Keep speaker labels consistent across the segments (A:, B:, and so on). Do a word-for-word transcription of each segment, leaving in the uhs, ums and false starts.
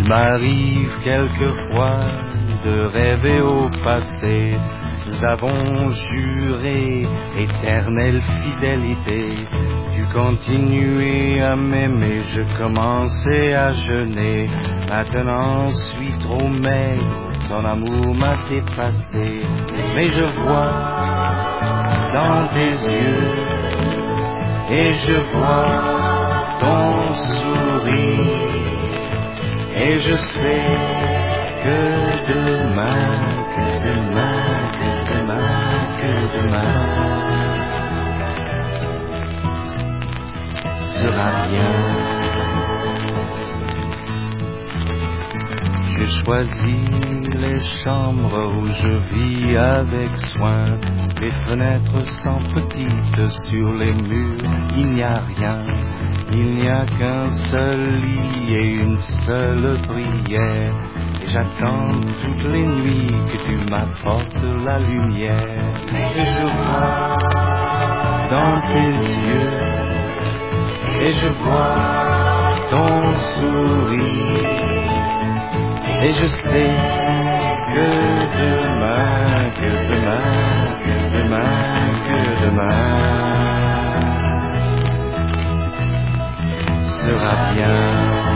A: Il m'arrive quelquefois de rêver au passé. Nous avons juré éternelle fidélité. Tu continuais à m'aimer, je commençais à jeûner. Maintenant, je suis trop maigre, ton amour m'a dépassé. Mais je vois dans tes yeux et je vois ton sourire. Et je sais que demain, que demain, que demain, que demain sera bien. Je choisis les chambres où je vis avec soin. Les fenêtres sont petites, sur les murs il n'y a rien. Il n'y a qu'un seul lit et une seule prière. Et j'attends toutes les nuits que tu m'apportes la lumière. Et je vois dans tes yeux et je vois ton sourire. Et je sais que demain, que demain, que demain, que demain sera bien.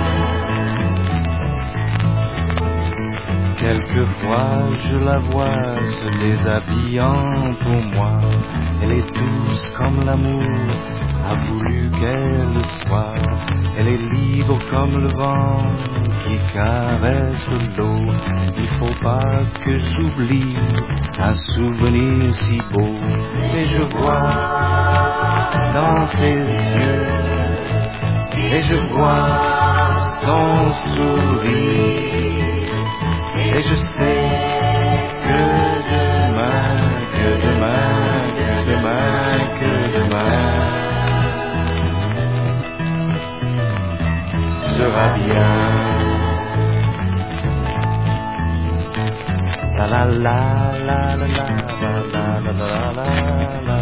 A: Quelquefois je la vois se déshabillant pour moi. Elle est douce comme l'amour a voulu qu'elle soit. Elle est libre comme le vent qui caresse l'eau. Il faut pas que j'oublie un souvenir si beau. Et je vois dans ses yeux et je vois son sourire. Et je sais que demain, que demain, que demain, que demain sera bien. La la la la la la la la la la la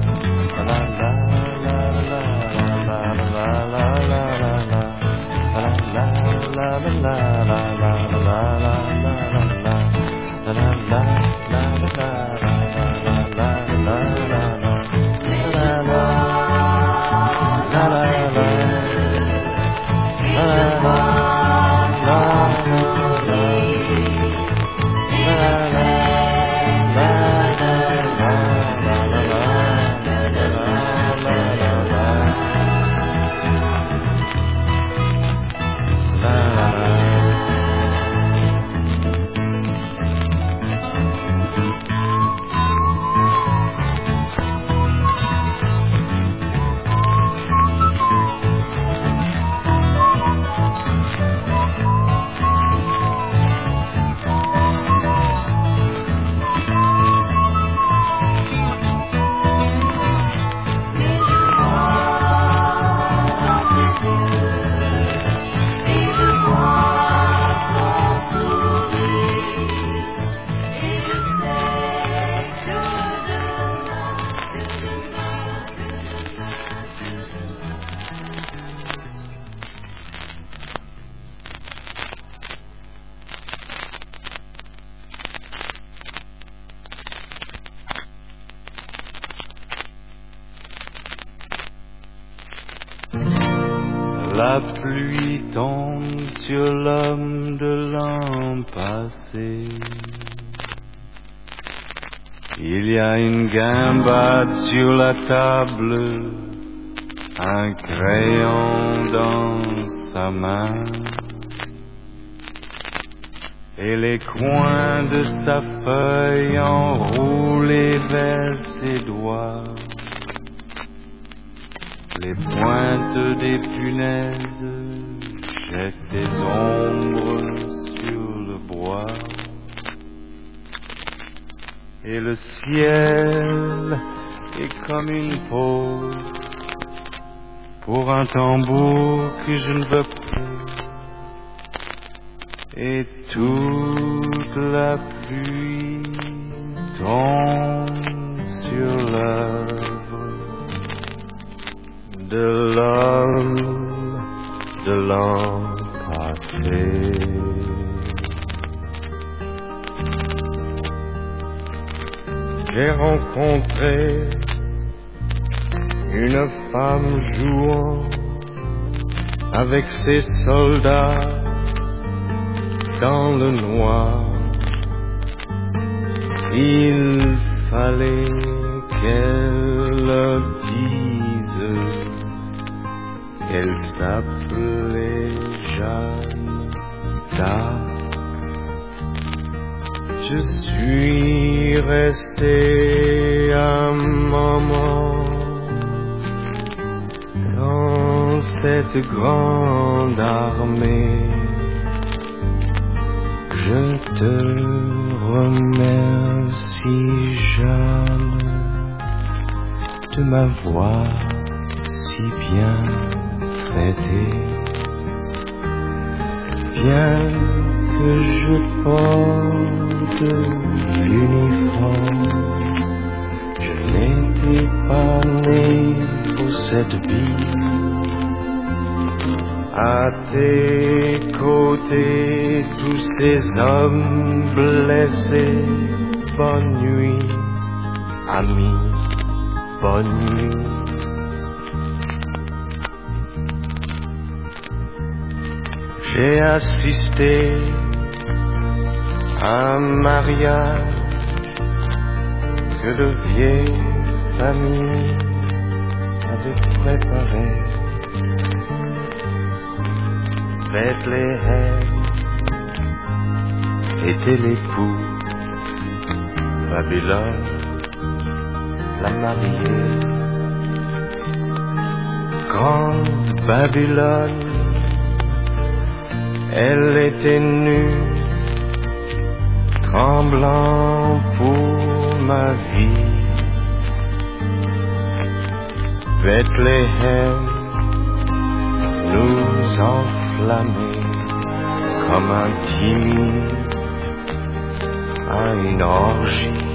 A: La pluie tombe sur l'homme de l'an passé. Il y a une guimbade sur la table, un crayon dans sa main, et les coins de sa feuille enroulés vers ses doigts. Les pointes des punaises jettent des ombres sur le bois. Et le ciel est comme une pause pour un tambour que je ne veux plus. Et toute la pluie tombe sur l'œuvre de l'homme de l'an passé. rencontré une femme jouant avec ses soldats dans le noir. Il fallait qu'elle dise qu'elle s'appelait Jeanne d'Arc. Je suis resté un moment dans cette grande armée. Je te remercie, Jeanne, de m'avoir si bien traité. Bien que je porte l'uniforme, je n'étais pas né pour cette vie. À tes côtés, tous ces hommes blessés. Bonne nuit, amis, bonne nuit. J'ai assisté à un mariage que de vieilles familles avaient préparé. Bethléem était l'époux, Babylone la mariée. Grande Babylone, elle était nue, tremblant pour ma vie. Bethléem nous enflammait comme un timide à une orgie.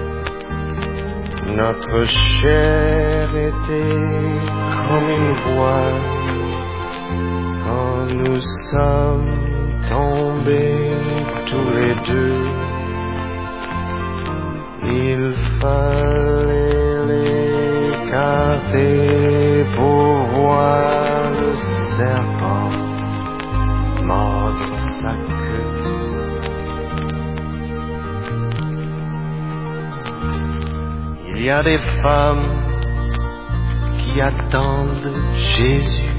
A: Notre chair était comme une voile quand nous sommes tombés tous les deux. Il fallait l'écarter pour voir le serpent mordre sa queue. Il y a des femmes qui attendent Jésus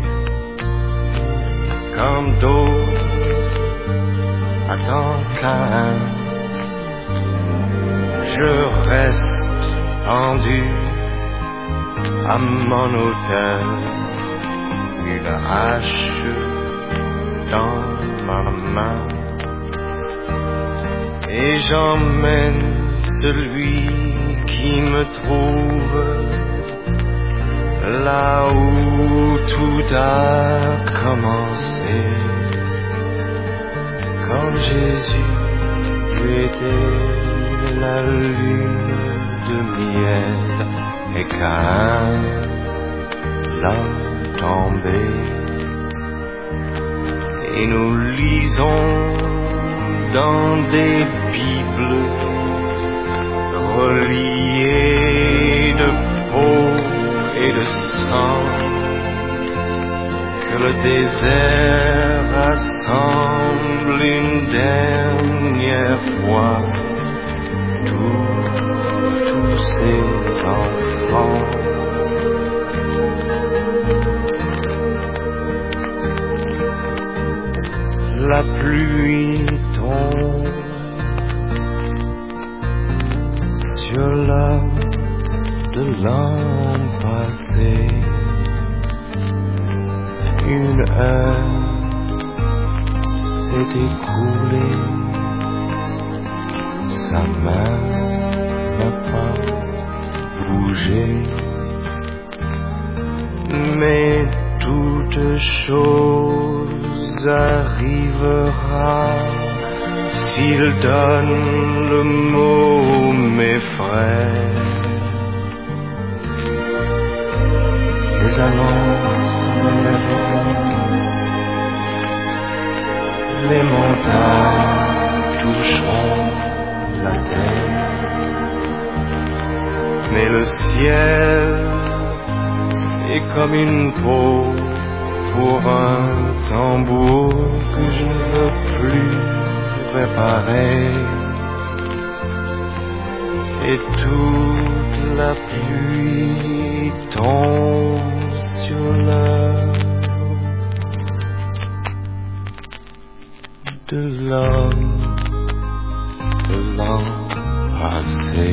A: comme d'autres attendent Caïn. Je reste pendu à mon autel, une hache dans ma main, et j'emmène celui qui me trouve là où tout a commencé. Quand Jésus était la lune de miel et Caïn l'homme tombé, et nous lisons dans des bibles reliées de peau et de sang que le désert rassemble une dernière fois tous, tous ses enfants. La pluie tombe sur l'homme de l'an passé. Une heure s'est écoulée, sa main n'a pas bougé, mais toute chose arrivera s'il donne le mot, mes frères. Les annonces relèveront, les montagnes toucheront la terre. mais le ciel est comme une peau pour un tambour que je ne veux plus réparer. Et toute la pluie tombe sur l'œil de l'homme de l'an passé.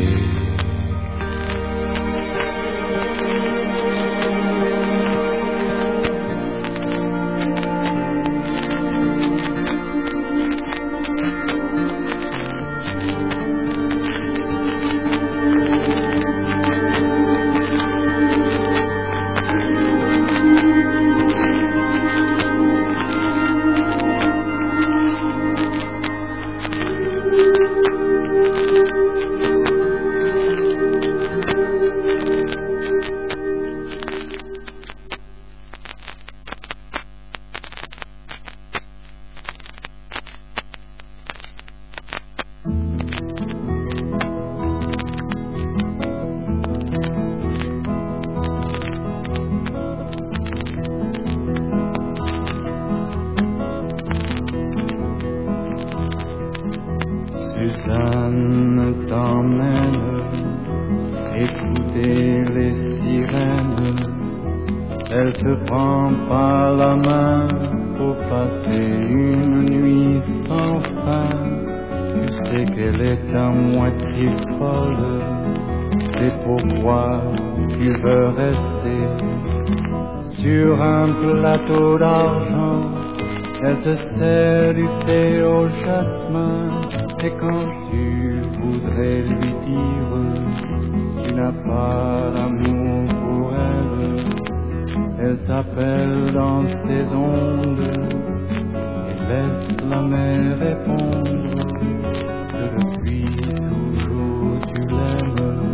A: Suzanne t'emmène écouter les sirènes. Elle te prend par la main pour passer une nuit sans fin. Tu sais qu'elle est à moitié folle, c'est pourquoi tu veux rester sur un plateau d'argent. Elle te sert du thé au jasmin. Et quand tu voudrais lui dire tu n'as pas d'amour pour elle, elle t'appelle dans ses ondes et laisse la mer répondre que depuis toujours tu l'aimes.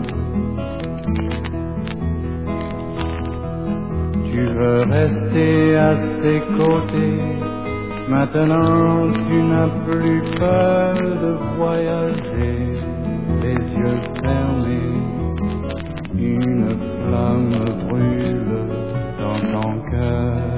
A: Tu veux rester à ses côtés. Maintenant tu n'as plus peur de voyager, les yeux fermés, une flamme brûle dans ton cœur.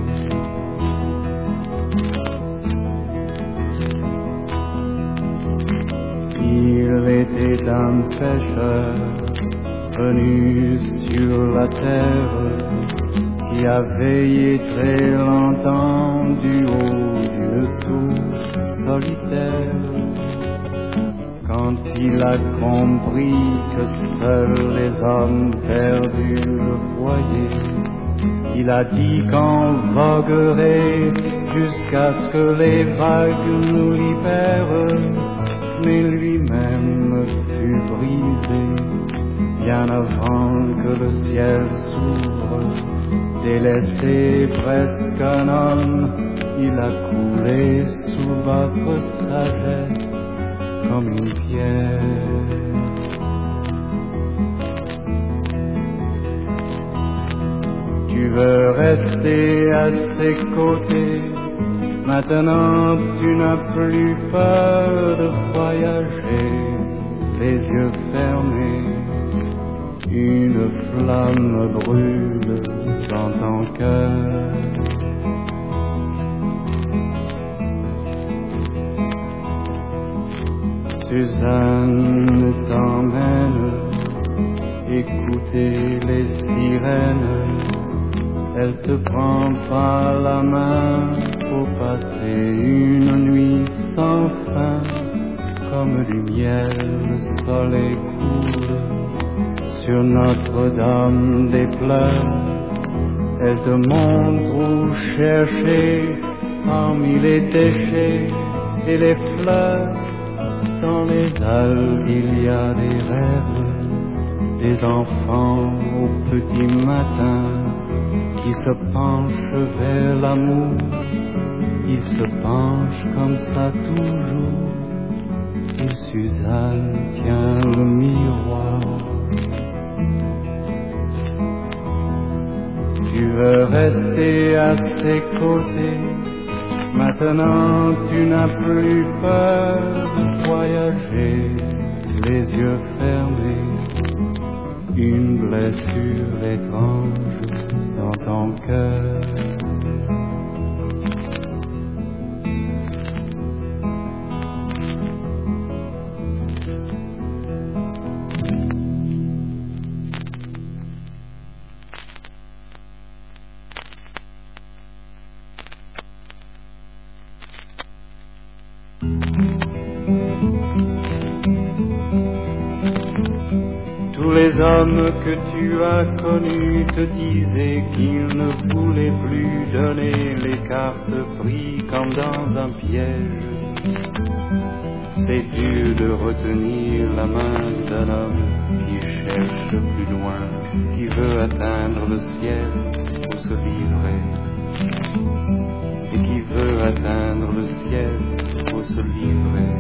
A: Il était un pêcheur venu sur la terre qui a veillé très longtemps du haut d'une tour solitaire. Quand il a compris que seuls les hommes perdus le voyaient, il a dit qu'on voguerait jusqu'à ce que les vagues nous libèrent. Mais lui-même fut brisé bien avant que le ciel s'ouvre. Délaissé presque un homme, il a coulé sous votre sagesse comme une pierre. Tu veux rester à ses côtés. Maintenant tu n'as plus peur de voyager, les yeux fermés, une flamme brûle dans ton cœur. Suzanne t'emmène écouter les sirènes. Elle te prend par la main pour passer une nuit sans fin. Comme du miel, le soleil coule sur Notre-Dame des Pleurs. Elle te montre où chercher parmi les déchets et les fleurs. Dans les algues il y a des rêves, des enfants au petit matin qui se penchent vers l'amour. Ils se penchent comme ça toujours. Et Suzanne tient le miroir. Tu veux rester à ses côtés. Maintenant tu n'as plus peur de voyager, les yeux fermés, une blessure étrange dans ton cœur. Tous les hommes que tu as connus te disaient qu'ils ne voulaient plus donner les cartes prises comme dans un piège. C'est dur de retenir la main d'un homme qui cherche plus loin, qui veut atteindre le ciel pour se livrer, et qui veut atteindre le ciel pour se livrer.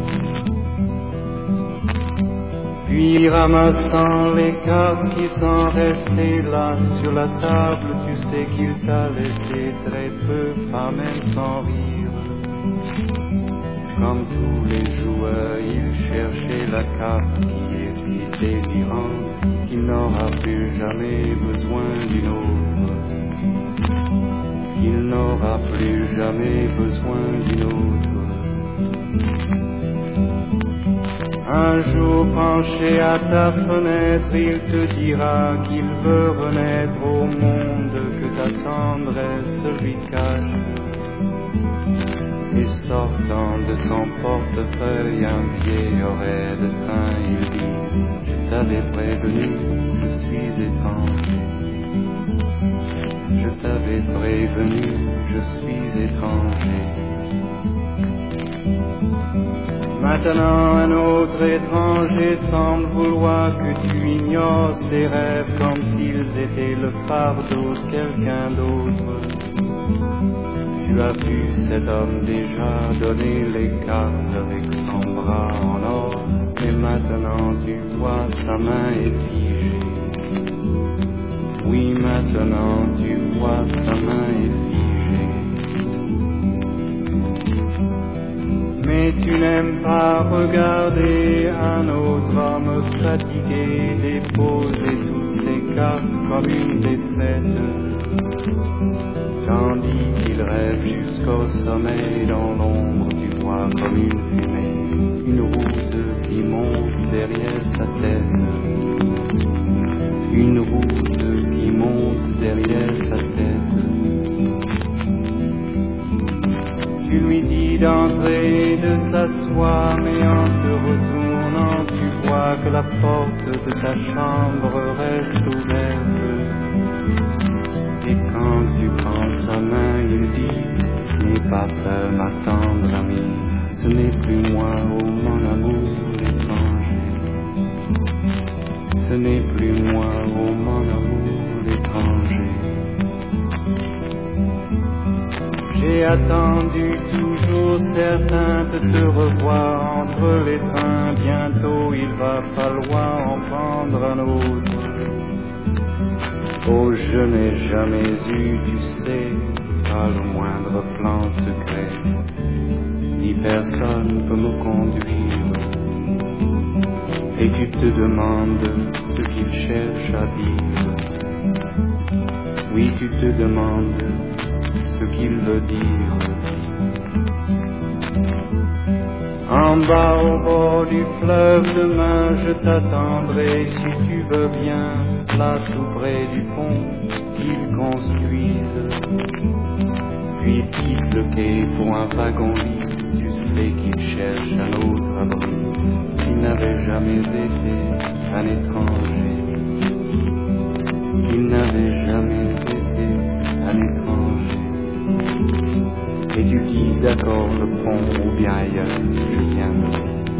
A: Puis ramassant les cartes qui sont restées là sur la table, tu sais qu'il t'a laissé très peu, pas même sans rire. Comme tous les joueurs, il cherchait la carte qui est si délirante qu'il n'aura plus jamais besoin d'une autre. Il n'aura plus jamais besoin d'une autre. Un jour penché à ta fenêtre, il te dira qu'il veut renaître au monde, que ta tendresse lui cache. Et sortant de son portefeuille un vieil oreille de train, il dit: je t'avais prévenu, je suis étrange. Je t'avais prévenu, je suis étranger. Maintenant un autre étranger semble vouloir que tu ignores tes rêves comme s'ils étaient le fardeau de quelqu'un d'autre. Tu as vu cet homme déjà donner les cartes avec son bras en or, et maintenant tu vois sa main est figée. Oui, maintenant tu vois sa main est figée. Mais tu n'aimes pas regarder un autre homme fatigué déposer toutes ses cartes comme une défaite, tandis qu'il rêve jusqu'au sommeil dans l'ombre, tu vois comme une fumée, une route qui monte derrière sa tête, une route qui monte derrière sa tête. Tu lui dis d'entrer, de s'asseoir, mais en te retournant, tu vois que la porte de ta chambre reste ouverte. Et quand tu prends sa main, il dit: n'aie pas peur, ma tendre amie, ce n'est plus moi, oh mon amour étranger. Ce n'est plus moi, oh mon amour étranger. J'ai attendu toujours certain de te revoir entre les trains. Bientôt il va falloir en prendre un autre. Oh, je n'ai jamais eu, tu sais, pas le moindre plan secret, ni personne peut me conduire. Et tu te demandes ce qu'il cherche à dire. Oui, tu te demandes ce qu'il veut dire. En bas au bord du fleuve demain je t'attendrai si tu veux bien, là tout près du pont qu'ils construisent. Puis quitte le quai pour un wagon-lit, tu sais qu'il cherche un autre abri. Il n'avait jamais été un étranger. Il n'avait jamais été un étranger. Et tu dis d'accord le pont ou bien ailleurs, je viendrai.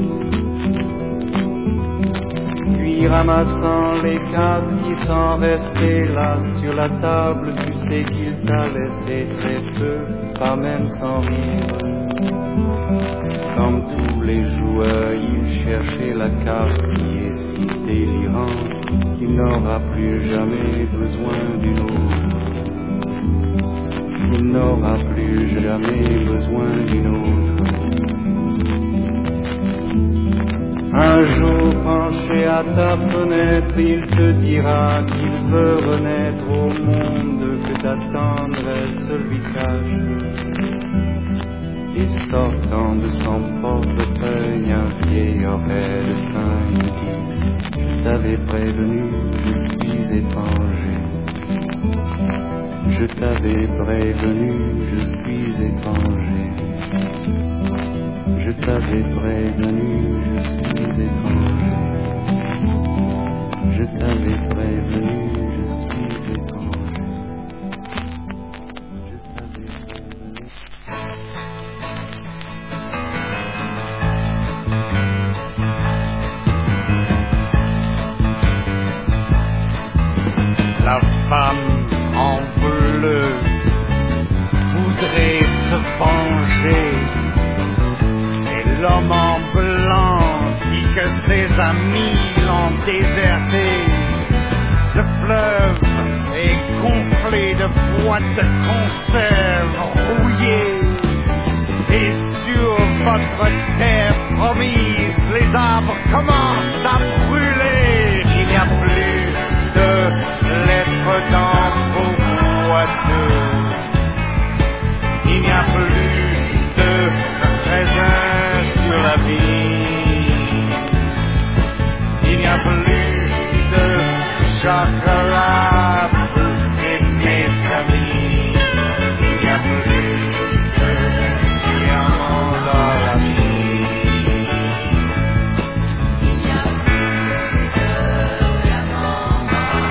A: Puis ramassant les cartes qui sont restées là sur la table, tu sais qu'il t'a laissé très peu, pas même sans rire. Comme tous les joueurs, il cherchait la carte qui est si délirante qu'il n'aura plus jamais besoin d'une autre. Il n'aura plus jamais besoin d'une autre. Un jour penché à ta fenêtre, il te dira qu'il veut renaître au monde, que ta tendresse lui cache. Et sortant de son portefeuille, un vieil oreille de fin, il dit: je t'avais prévenu, je suis étranger. Je t'avais prévenu, je suis étranger. Je t'avais prévenu, je suis étranger. Je t'avais prévenu, je suis étranger. Je t'avais prévenu. La femme en bleu voudrait se venger. L'homme en blanc dit que ses amis l'ont déserté. Le fleuve est gonflé de boîtes de conserve rouillées. Et sur votre terre promise, les arbres commencent à brûler. Il n'y a plus de lettres dans vos boîtes. Il n'y a plus de raisins sur la vie. Il n'y a plus de chocolat pour mes amis. Il n'y a plus de diamants dans la vie. Il n'y a plus de diamants dans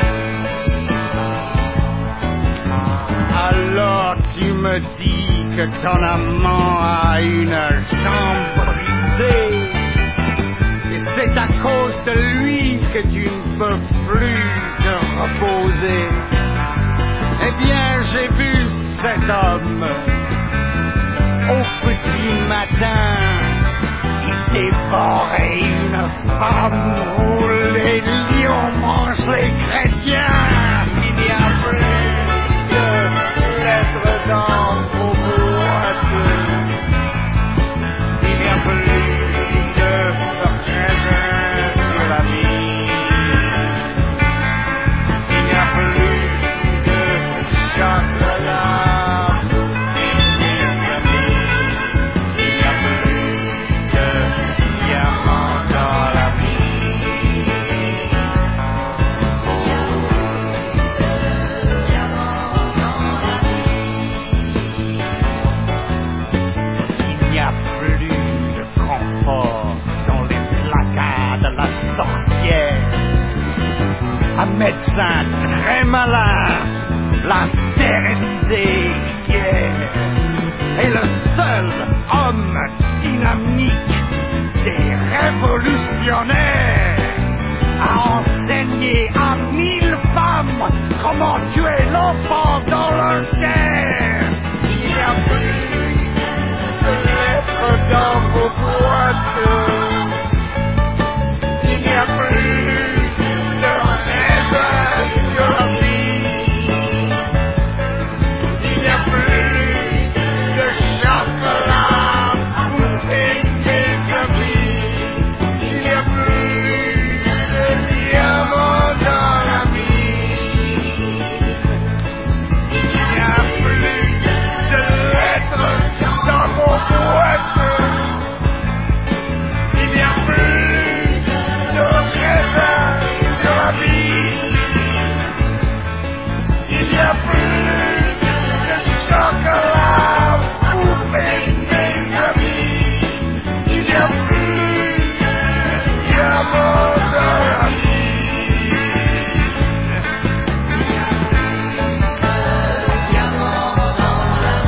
A: la vie. Alors tu me dis que ton amant a une jambe brisée. Et c'est à cause de lui que tu ne peux plus te reposer. Eh bien, j'ai vu cet homme au petit matin. Il dévorait une femme où les lions mangent les chrétiens. Il n'y a plus de lettres dans vos boîtes. Il n'y a plus de raisins sur la vie. Il n'y a plus de chocolat pour mes amis. Il n'y a plus de diamants dans la vie. Il n'y a plus de diamants dans la vie. Il n'y a plus de confort dans les placards de la sorcière. Un médecin très malin l'a stérilisé hier. Et le seul homme dynamique des révolutionnaires a enseigné à mille femmes comment tuer l'enfant dans leur terre. Il n'y a plus de lettres dans vos boîtes. Il n'y a plus de raisins sur la vie. Il n'y a plus de chocolat pour mes amis. Il n'y a plus de diamants dans la vie. Il n'y a plus de lettres dans vos boîtes. Il n'y a plus de raisins sur la vie. Il n'y a plus de chocolat pour mes amis. Il n'y a plus de diamants dans la vie. Il n'y a plus de diamants dans la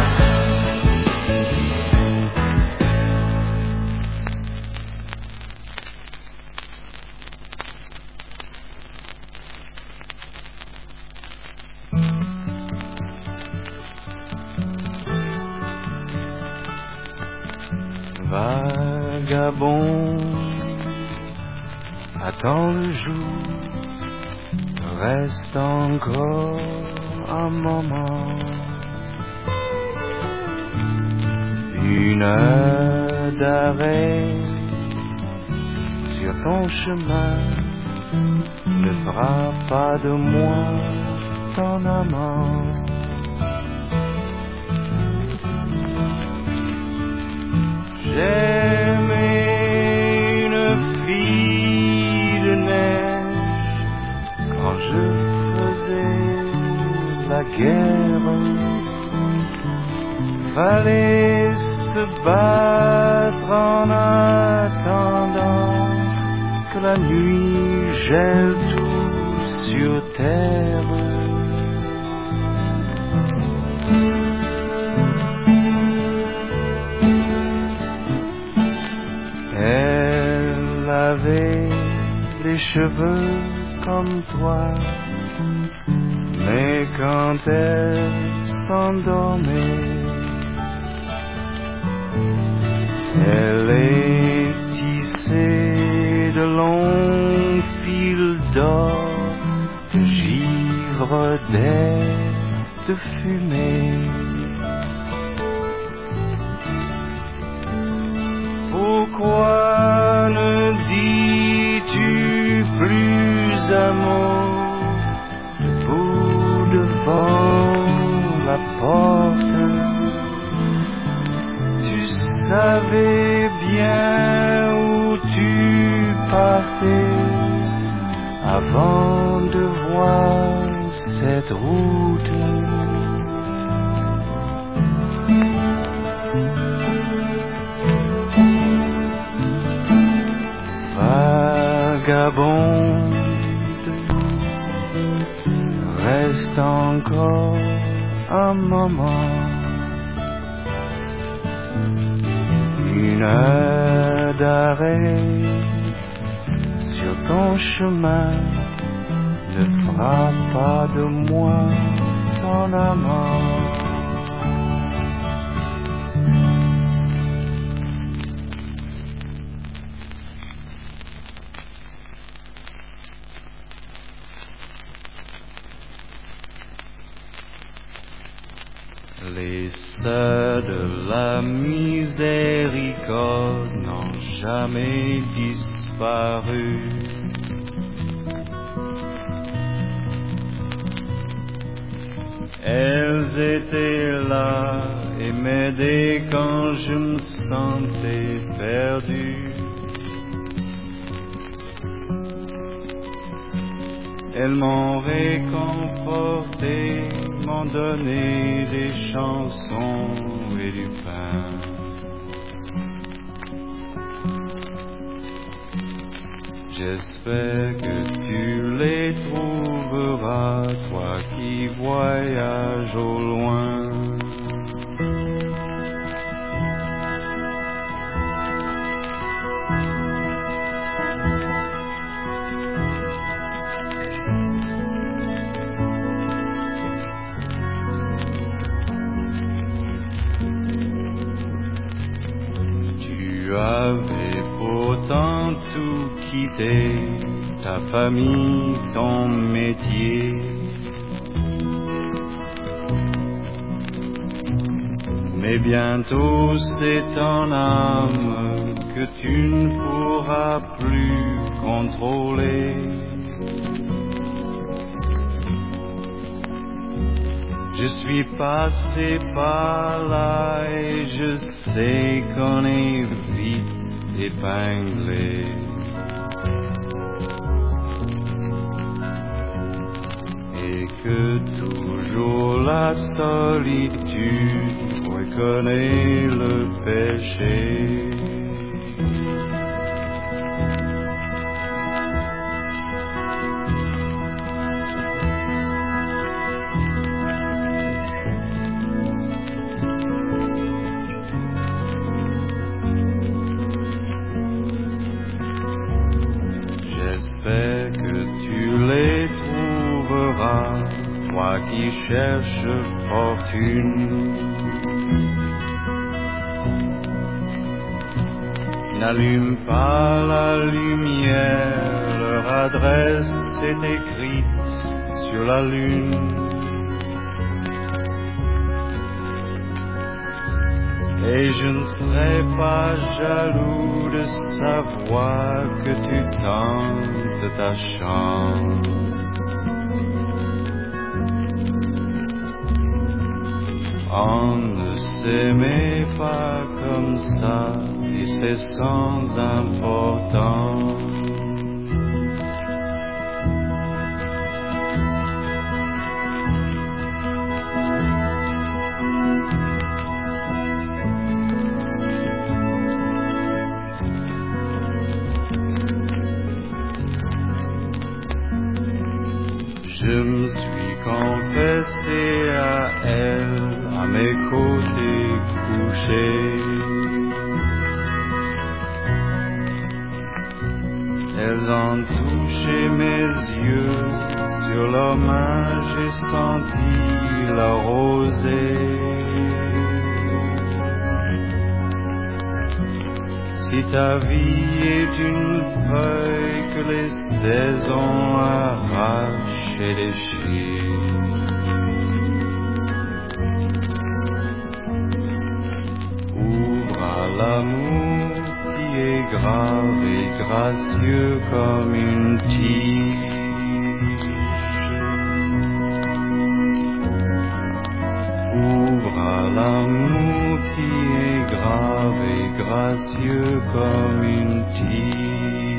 A: Vagabond, attends le jour, reste encore un moment. Une heure d'arrêt sur ton chemin, ne fera pas de moi ton amant. J'aimais une fille de neige quand je faisais la guerre. Fallait se battre en attendant que la nuit gèle tout sur terre. Elle avait les cheveux comme toi, mais quand elle s'endormait, elle est tissée de longs fils d'or, de givre, d'air, de fumée. Pourquoi ne dis-tu plus un mot debout devant la porte? Tu savais bien où tu partais avant de voir cette route. Vagabonde, reste encore un moment. Une heure d'arrêt sur ton chemin ne fera pas de moi ton amant. Les sœurs de la miséricorde n'ont jamais disparu. Elles étaient là et m'aidaient quand je me sentais perdu. Elles m'ont réconforté, m'ont donné des chansons et du pain. J'espère que tu les trouveras, toi qui voyages au loin. Tu avais pourtant tout quitté, ta famille, ton métier. Mais bientôt c'est ton âme que tu ne pourras plus contrôler. Je suis passé par là et je sais qu'on est vite épinglé. Et que toujours la solitude reconnaît le péché. J'espère que tu les trouveras, toi qui cherches fortune. N'allume pas la lumière, leur adresse est écrite sur la lune. Et je ne serais pas jaloux de savoir que tu tentes ta chance. On ne s'aimait pas comme ça, et c'est sans importance. Je me suis confessé à elle, à mes côtés couchés. Elles ont touché mes yeux, sur leurs mains j'ai senti la rosée. Si ta vie est une feuille que les saisons arrachent et déchirent, ouvre à l'amour qui est grave et gracieux comme une tige. Ouvre à l'amour qui est grave et gracieux comme une tige.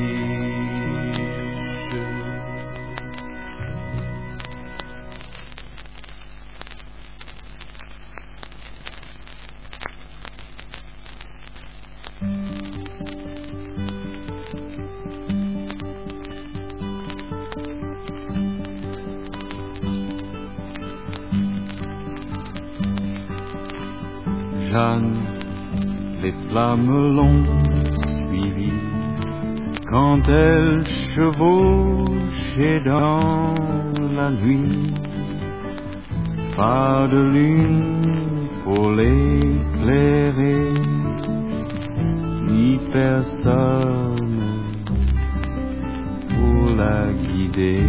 A: Jeanne, les flammes l'ont suivi quand elle chevauchait dans la nuit. Pas de lune pour l'éclairer, ni personne pour la guider.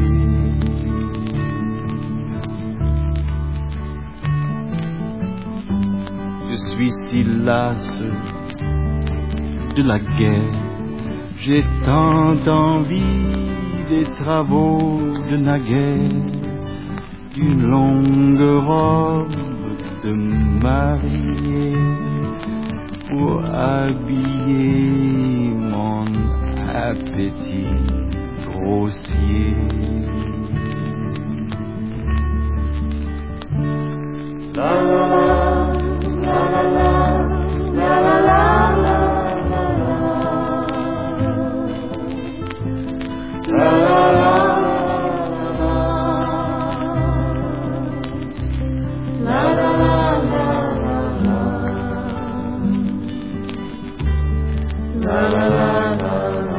A: Je suis si lasse de la guerre, j'ai tant envie des travaux de naguère, d'une longue robe de mariée pour habiller mon appétit grossier. La la la. La la la, la la la, la la la, la la la, la la la, la la la.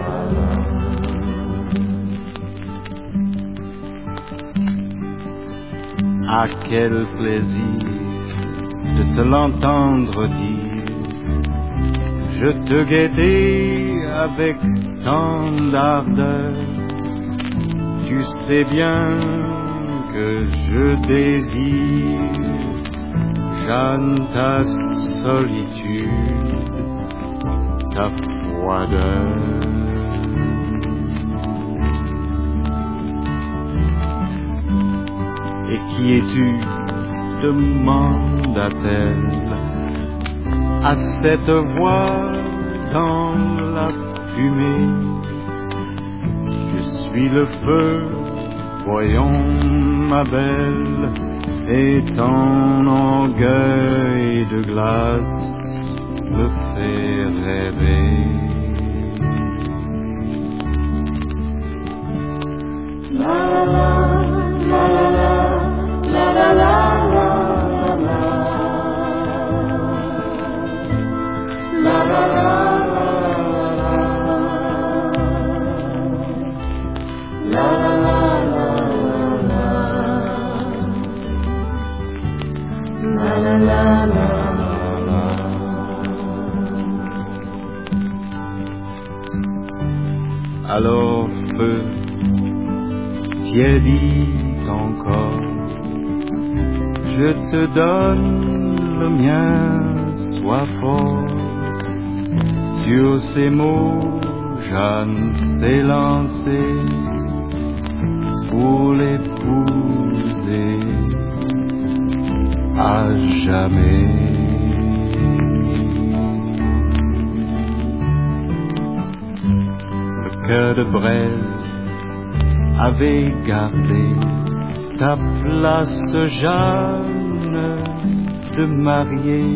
A: Ah, quel plaisir de te l'entendre dire, je te guettais avec tant d'ardeur. Tu sais bien que je désire, Jeanne, ta solitude, ta froideur. Et qui es-tu, demanda-t-elle à cette voix dans la fumée. Je suis le feu, voyons ma belle, et ton orgueil de glace me fait rêver. La la la, la la la, la la la. La la la, la la la, la la la. Alors feu, tiédit encore, je te donne le mien sois fort. Sur ces mots, Jeanne s'est lancée pour l'épouser à jamais. Le cœur de braise avait gardé ta place, Jeanne, de mariée,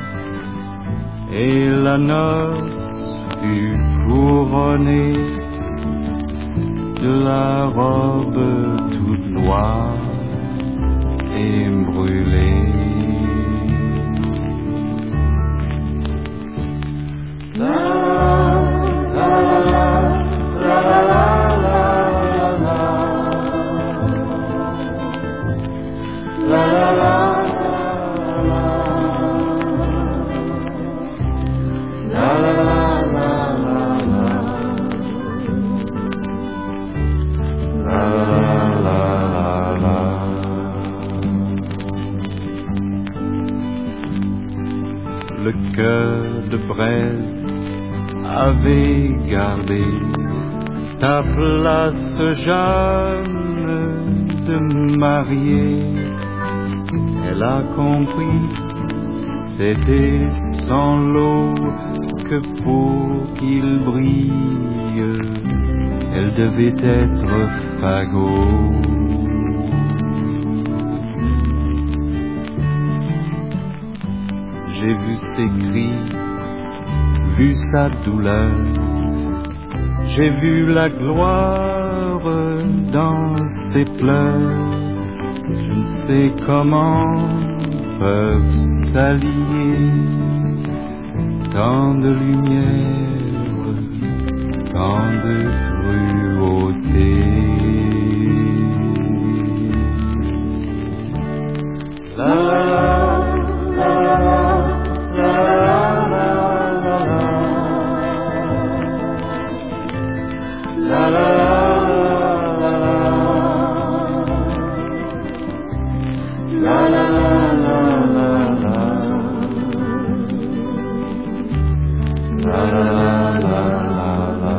A: et la noce fut couronnée de la robe toute noire et brûlée. La, la, la, la, la, la. La la la la la la la la la. Le cœur de braise avait gardé ta place, Jeanne, de mariée. Elle a compris, c'était sans l'eau que pour qu'il brille, elle devait être fagot. J'ai vu ses cris, vu sa douleur, j'ai vu la gloire dans ses pleurs. Je ne sais comment peuvent s'allier tant de lumière, tant de cruauté. La la la la la la la la la. La la la la la la. La la la la la.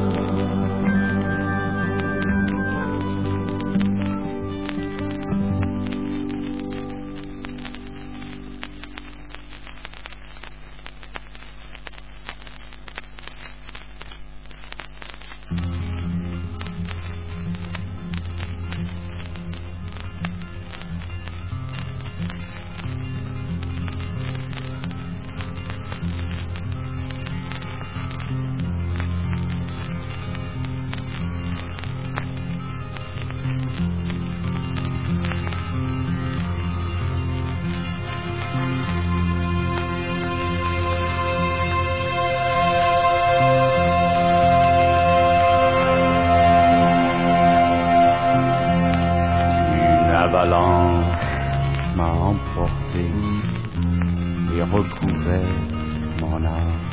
A: M'a emporté et recouvert mon âme.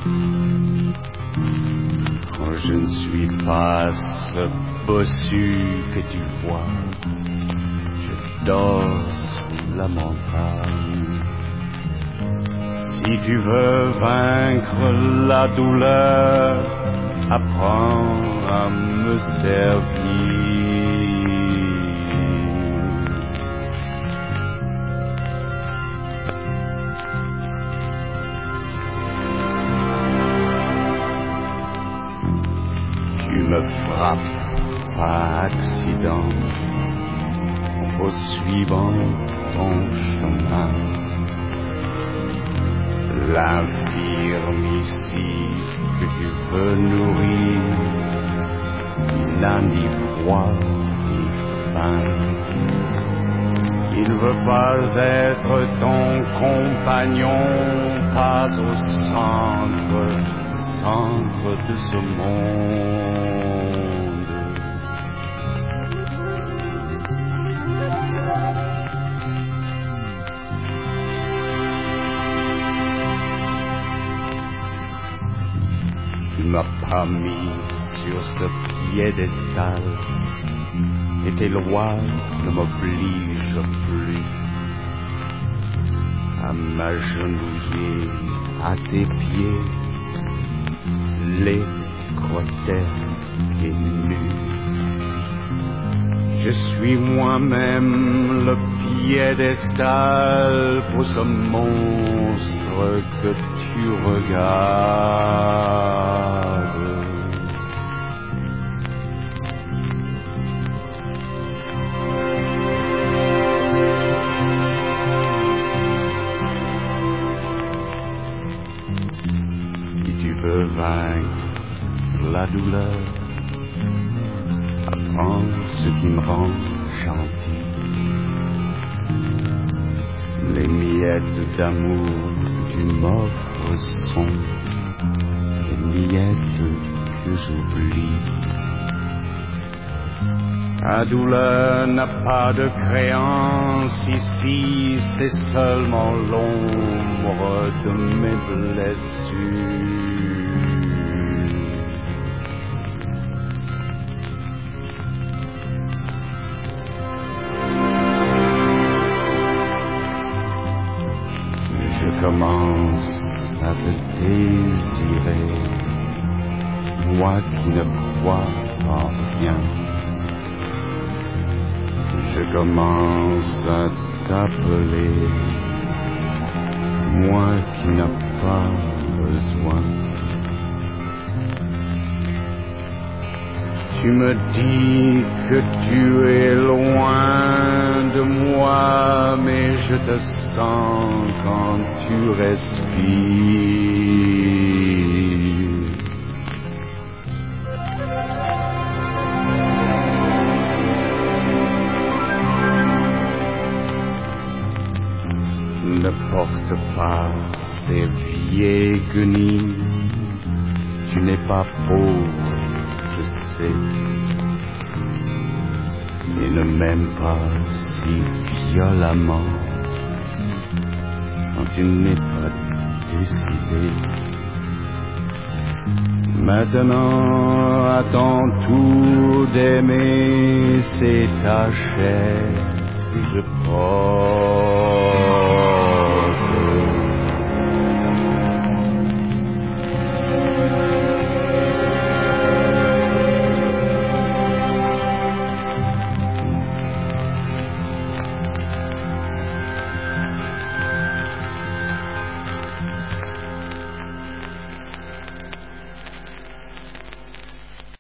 A: Quand je ne suis pas ce bossu que tu vois, je dors sous la montagne. Si tu veux vaincre la douleur, apprends à me servir. Tu me frappes par accident en poursuivant ton chemin. L'infirme ici que tu veux nourrir, il n'a ni froid ni faim. Il ne veut pas être ton compagnon, pas au centre, centre de ce monde. Tu m'as pas mis sur ce piédestal et tes lois ne m'obligent plus. à m'agenouiller à tes pieds, les grotesques et nus. Je suis moi-même le piédestal pour ce monstre que tu regardes. Si tu veux vaincre la douleur, apprends ce qui me rend gentil. Les miettes d'amour que tu m'offres sont les miettes que j'oublie. Ta douleur n'a pas de créance ici, c'est seulement l'ombre de mes blessures. Je commence à te désirer, moi qui ne crois en rien. Je commence à t'appeler, moi qui n'ai pas besoin. Tu me dis que tu es loin de moi, mais je te sens quand tu respires. Ne porte pas ces vieilles guenilles, tu n'es pas pauvre, je sais, et ne m'aime pas si violemment quand tu n'es pas décidé. Maintenant, à ton tour d'aimer, c'est ta chair que je porte.